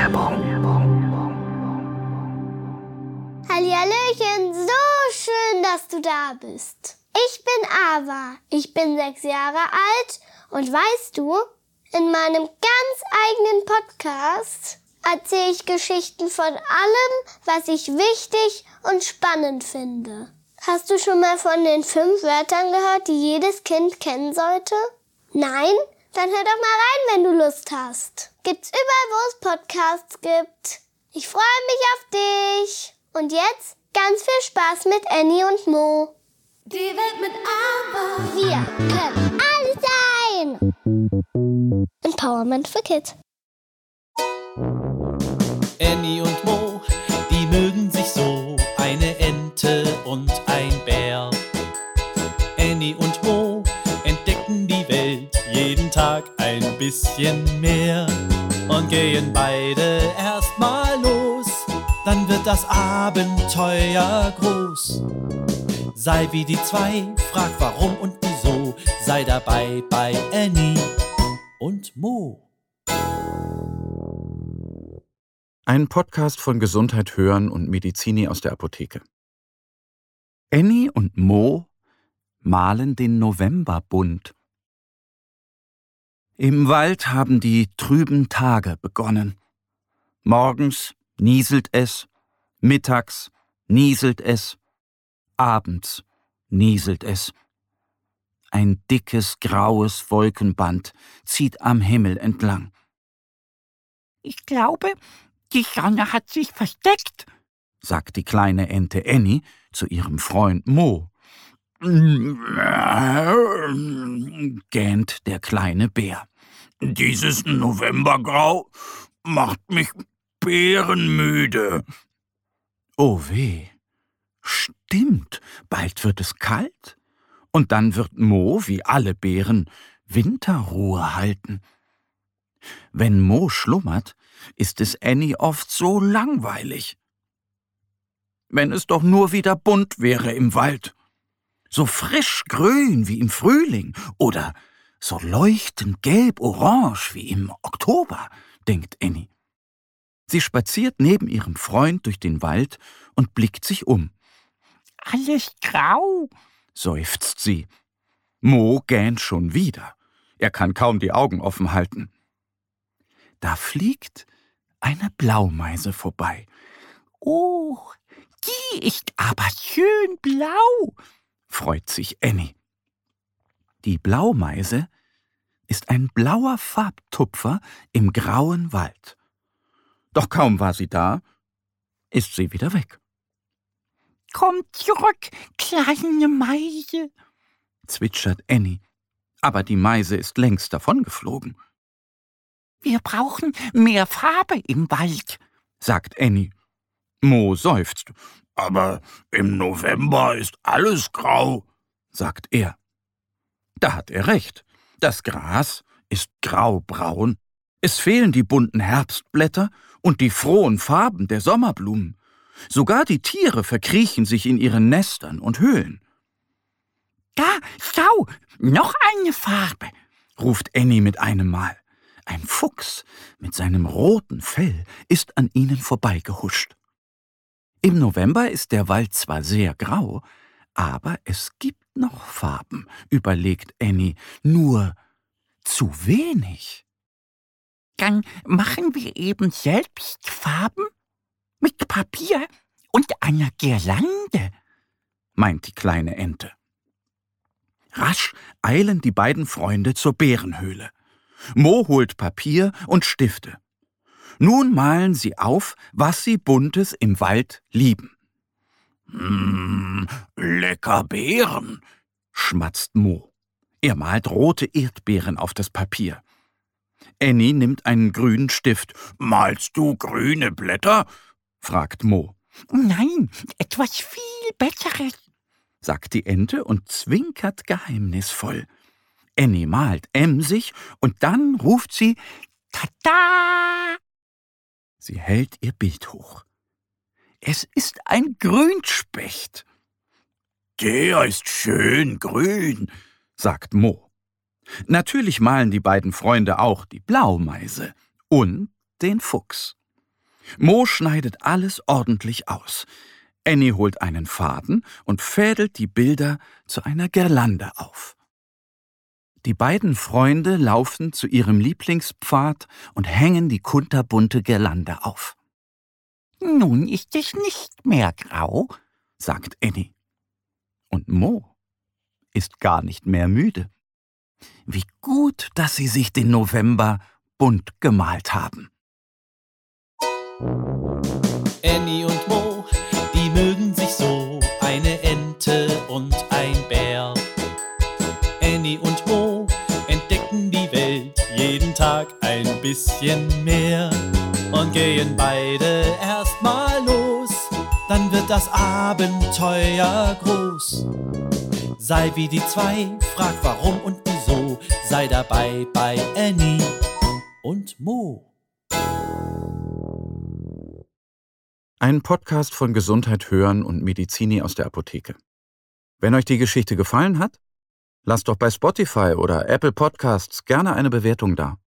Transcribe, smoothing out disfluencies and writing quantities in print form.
Hallihallöchen, so schön, dass du da bist. Ich bin Ava, ich bin 6 Jahre alt und weißt du, in meinem ganz eigenen Podcast erzähle ich Geschichten von allem, was ich wichtig und spannend finde. Hast du schon mal von den 5 Wörtern gehört, die jedes Kind kennen sollte? Nein? Dann hör doch mal rein, wenn du Lust hast. Gibt's überall, wo es Podcasts gibt. Ich freue mich auf dich. Und jetzt ganz viel Spaß mit Annie und Mo. Die Welt mit Ava. Wir können alles sein. Empowerment für Kids. Annie und Mo, die mögen sich so, eine Ente und ein Bär. Annie und Mo entdecken die Welt jeden Tag ein bisschen mehr und gehen beide erstmal los, dann wird das Abenteuer groß. Sei wie die 2, frag warum und wieso, sei dabei bei Annie und Mo. Ein Podcast von Gesundheit hören und Medizini aus der Apotheke. Annie und Mo malen den November bunt. Im Wald haben die trüben Tage begonnen. Morgens nieselt es, mittags nieselt es, abends nieselt es. Ein dickes, graues Wolkenband zieht am Himmel entlang. Ich glaube, die Sonne hat sich versteckt, sagt die kleine Ente Annie zu ihrem Freund Mo. Gähnt der kleine Bär. Dieses Novembergrau macht mich bärenmüde. Oh weh, stimmt, bald wird es kalt. Und dann wird Mo, wie alle Bären, Winterruhe halten. Wenn Mo schlummert, ist es Annie oft so langweilig. Wenn es doch nur wieder bunt wäre im Wald. So frisch grün wie im Frühling oder so leuchtend gelb-orange wie im Oktober, denkt Annie. Sie spaziert neben ihrem Freund durch den Wald und blickt sich um. Alles grau, seufzt sie. Mo gähnt schon wieder. Er kann kaum die Augen offen halten. Da fliegt eine Blaumeise vorbei. Oh, die ist aber schön blau, freut sich Annie. Die Blaumeise ist ein blauer Farbtupfer im grauen Wald. Doch kaum war sie da, ist sie wieder weg. Komm zurück, kleine Meise, zwitschert Annie, aber die Meise ist längst davongeflogen. Wir brauchen mehr Farbe im Wald, sagt Annie. Mo seufzt. Aber im November ist alles grau, sagt er. Da hat er recht. Das Gras ist graubraun. Es fehlen die bunten Herbstblätter und die frohen Farben der Sommerblumen. Sogar die Tiere verkriechen sich in ihren Nestern und Höhlen. Da, schau, noch eine Farbe, ruft Annie mit einem Mal. Ein Fuchs mit seinem roten Fell ist an ihnen vorbeigehuscht. Im November ist der Wald zwar sehr grau, aber es gibt noch Farben, überlegt Annie, nur zu wenig. Dann machen wir eben selbst Farben mit Papier und einer Girlande, meint die kleine Ente. Rasch eilen die beiden Freunde zur Bärenhöhle. Mo holt Papier und Stifte. Nun malen sie auf, was sie Buntes im Wald lieben. Lecker Beeren, schmatzt Mo. Er malt rote Erdbeeren auf das Papier. Annie nimmt einen grünen Stift. Malst du grüne Blätter? Fragt Mo. Nein, etwas viel Besseres, sagt die Ente und zwinkert geheimnisvoll. Annie malt emsig und dann ruft sie »Tada!« Sie hält ihr Bild hoch. Es ist ein Grünspecht. Der ist schön grün, sagt Mo. Natürlich malen die beiden Freunde auch die Blaumeise und den Fuchs. Mo schneidet alles ordentlich aus. Annie holt einen Faden und fädelt die Bilder zu einer Girlande auf. Die beiden Freunde laufen zu ihrem Lieblingspfad und hängen die kunterbunte Girlande auf. Nun ist es nicht mehr grau, sagt Annie. Und Mo ist gar nicht mehr müde. Wie gut, dass sie sich den November bunt gemalt haben. Annie und Mo, die mögen sich so, eine Ente und ein Bär. Annie und Mo entdecken die Welt jeden Tag ein bisschen mehr und gehen beide erstmal los, dann wird das Abenteuer groß. Sei wie die zwei, frag warum und wieso, sei dabei bei Annie und Mo. Ein Podcast von Gesundheit hören und Medizini aus der Apotheke. Wenn euch die Geschichte gefallen hat, lasst doch bei Spotify oder Apple Podcasts gerne eine Bewertung da.